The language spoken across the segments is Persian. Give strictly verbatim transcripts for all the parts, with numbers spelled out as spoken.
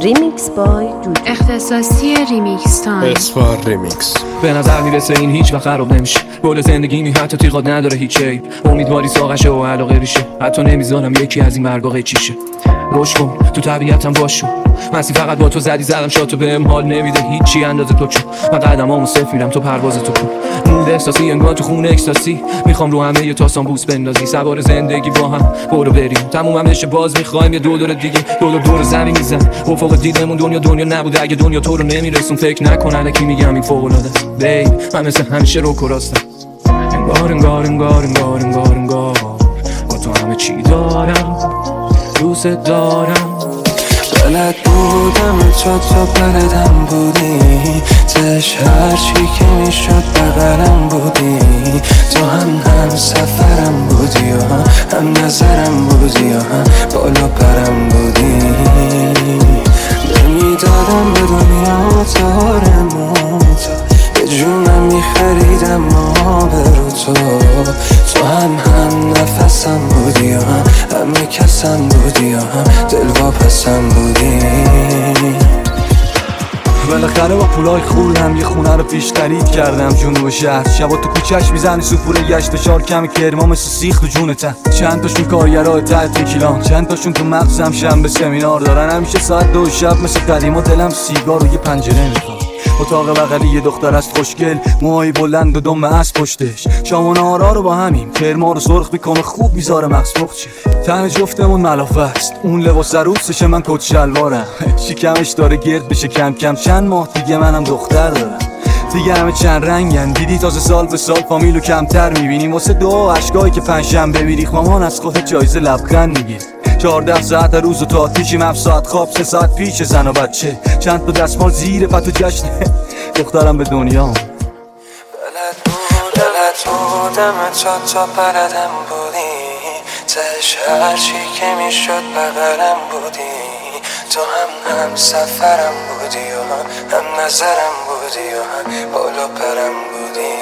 ریمیکس بای جوجو. اختصاصی ریمیکس تایم. اسفار ریمیکس. به نظر میرسه این هیچ وقت خراب نمیشه. گل زندگی می حتی تیغات نداره هیچ عیب. امیدواری ساقشه و علاقه ریشه. حتی نمیذارم یکی از این برگا قیچیشه. روش کن تو طبیعتم باشو. مسیح فقط با تو زدی زدم شاتو بهم حال نمیده هیچی اندازه تو چون من قدمامو صفر میرم تو پرواز تو کن. مود احساسی انگار تو خونه اکستاسی. میخوام رو همه یه تاسان بوس بندازی. سوار زندگی با هم برو بریم. تمومم بشه باز میخوایم یه دو دور دیگه. دو دور دور زمین میزن. افق دیدمون دنیا دنیا نبوده اگه دنیا تو رو نمیرسون فکر نکن الکی میگم این فوق العاده است. بی من مثل همیشه رو کراستم. انگار انگار انگار انگار انگار انگار با تو همه چی دارم دوست دارم. بلد بودم تو تو بلدم بودی تش هرچی که میشد بغلم بودی. تو هم هم سفرم بودی و هم, هم نظرم بودی و هم بالا پرم بودی. نمیدادم به دنیا تارمون به جونم میخریدم ما برو تو. تو هم هم نفسم بودی و هم همه کسم بودی و هم دلواپسم بودی. بالاخره با پولای خوردم یه خونه رو پیش خرید کردم جنوب شهر. شبا تو کوچه‌اش میزنی سوپور گشت و چار کمی کرما مثل سیخ تو جونتن. چند تاشون کارگرای تحت کیلان چند تاشون تو مغزم شنبه سمینار دارن. همیشه ساعت دو شب مثل قدیما دلم سیگار و یه پنجره میخواد. اتاق بغلی یه دختر است خوشگل موهای بلند و دم از پشتش. شام و نهارا رو با همیم کرما رو سرخ میکنه خوب میذاره مغز پخچه. تن جفتمون ملافه است اون لباس عروسشه من کت شلوارم. شکمش داره گرد بشه کم کم چند ماه دیگه منم دختر دارم. دیگه همه چند رنگن دیدی تازه سال به سال فامیلو کمتر میبینیم. واسه دو عشقایی که پنجشنبه میریخ مامان از خودت جایزه لبخند میگیر. چهارده ساعت روز و تا تیشیم هفت ساعت خواب سه ساعت پیش زن و بچه. چند تا دستمال زیر پتو جشنه دخترم به دنیا. بلد بود بلد بودم تو تا بلدم بودی تش هرچی که میشد بغلم بودی. تو هم هم سفرم بودی و هم, هم نظرم بودی و هم بالا پرم بودی.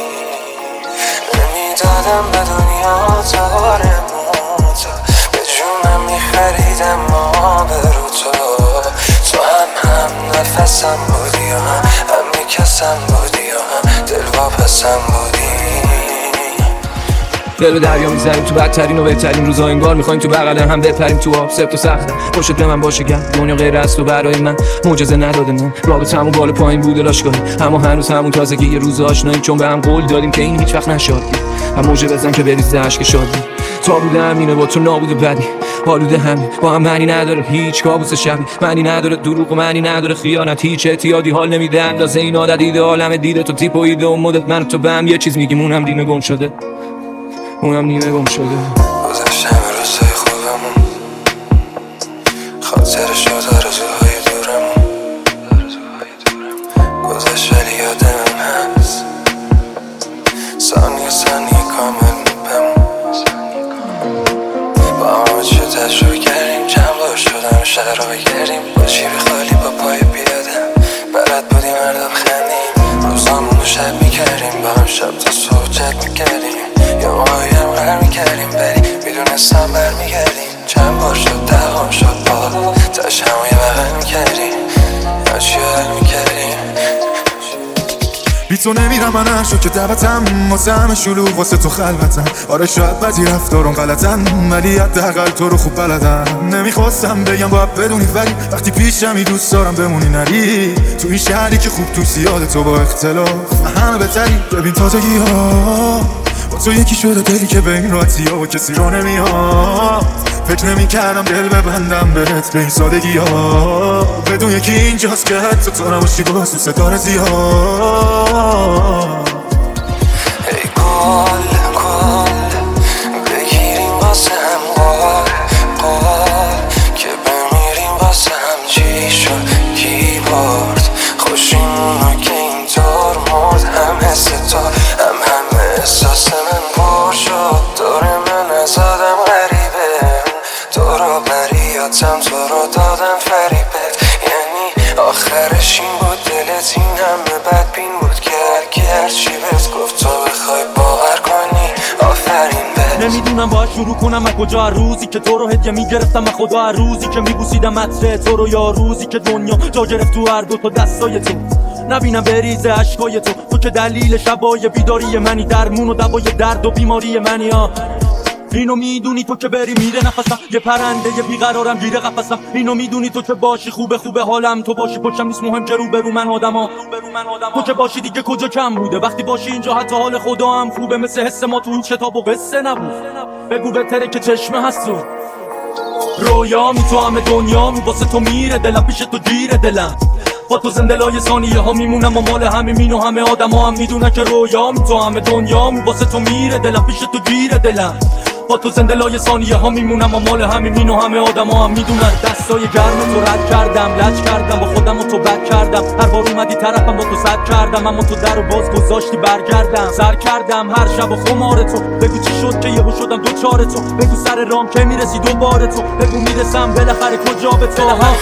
نمیدادم به دنیا تارمون به جونم میخریدم ما برو تو. تو هم هم نفسم بودی و هم همه کسم بودی و هم دلواپسم بودی. دل به دریا میزنیم تو بدترین و بهترین روزا انگار میخوایم تو بغل هم بپریم تو آب. سفت و سخته پشت به من باشه گرم دنیا غیر از تو برای من معجزه نداده من. رابطه‌مون بالا پایین بوده لاشگاهی اما هنوز همون تازگی یه روز آشناییم چون به هم قول دادیم که این هیچ وقت نشاد. هم موجه بزن که بریزه عشق شادی. تا بوده همینه با تو نابوده بدی آلوده همین با هم معنی نداره هیچ کابوس شبی. معنی نداره دروغ و معنی نداره خیانت. هیچ اعتیادی حال نمیده اندازه این عادت دیده عالم دیده تو تیپ و ایده و مدت. من تو به هم یه چیز میگیم اونم نیمه گم شده اونم نیمه گم شده. گذشتم روزای خوبمون خاطر شد آرزوهای دورمون. گذشت ولی یادم هست ثانیه ثانیه کامل بمون. با همه چه تجربه کردیم چند بار شدم شهر رو بگردیم. با جیب خالی با پای پیاده بلد بودیم مردم خندیم. روزامون رو شب میکردیم با هم شب تا صبح چک میکردیم. یا ماهی هم غر میکردیم بریم میدونستم برمیگردیم. چند بار شد دهام شد باد تش همو یه بغل میکردیم یا چی حل میکردیم. بی تو نمیرم من هر شو که دعوتم واسه همه شلوغ واسه تو خلوتم. آره شاید بدی رفتارم غلطن ولی حداقل تو رو خوب بلدم. نمیخواستم بگم باید بدونی ولی وقتی پیشمی دوست دارم بمونی نری. تو این شهری که خوب تو زیاده تو با اختلاف همه بهتری. ببین تازگی ها با تو یکی شده دلی که به این راحتی ها و کسی رو نمیاد. فکر نمی کردم دل ببندم بهت به این سادگی ها. بدون یکی اینجاست که حتی تو نباشی باز تو ستاره زیاد. ای گل گل بگیریم واسه هم قال قال که بمیریم واسه هم. چی شد کی برد خوشیمونو که اینطور مرد. هم حس تو هم هم احساس من پر شد. دور من از آدم غریبه تو رو بریاتم تو رو دادم فریبت. یعنی آخرش این بود دلت این همه بدبین بود که هرکی هرچی بهت گفت تو بخوای باور کنی نمیدونم باید شروع کنم از کجا. روزی که تو رو هدیه میگرفتم از خدا، روزی که میبوسیدم عطر تو رو، یا روزی که دنیا جا گرفت تو هر دو تا دستای تو. نبینم بریزه عشقای تو، تو که دلیل شبای بیداری منی، درمون و دوای درد و بیماری منی. ها اینو میدونی تو که بری میره نفسم، یه پرنده یه بیقرارم گیره قفسم. اینو میدونی تو که باشی خوبه خوبه حالم، تو باشی پشتم نیست مهم که رو برو من آدما. تو که باشی دیگه کجا کم بوده، وقتی باشی اینجا حتی حال خدا هم خوبه. مثل حس ما تو این کتاب و قصه نبود، بگو بهتره که چشمه هست تو رویا می، تو همه دنیا می، واسه تو میره دلم، پیش تو گیره دلم. با تو زنده لای ثانیه ها میمونم و مال همه مین و همه آدم ها هم میدونن که رویا می، تو همه دنیا می، واسه تو میره دلم، پیش تو گیره دلم. با تو زنده لای ثانیه ها میمونم و مال همه مین و همه آدم ها هم میدونن. دستای گرم تو رد کردم، لج کردم با خودم و تو بد کردم. هر بار اومدی طرفم با تو صد کردم، اما تو در و باز گذاشتی برگردم. سر کردم هر شب و خمار تو، بگو چی شد که یهو شدم دوچار تو. بگو سر رام که میرسی دوباره تو، بگو میرسم بالاخره کجا به تو. ها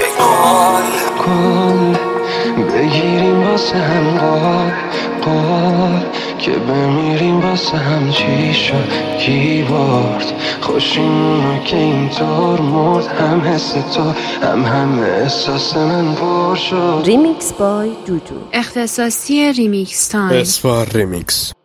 کن بگیریم واسه هم قال قال، که بمیریم واسه هم. چی شد کی برد خوشیمونو که اینطور مرد، هم حس تو هم هم احساس من پر شد. ریمیکس بای دودو، اختصاصی ریمیکس تایم. اسفار ریمیکس.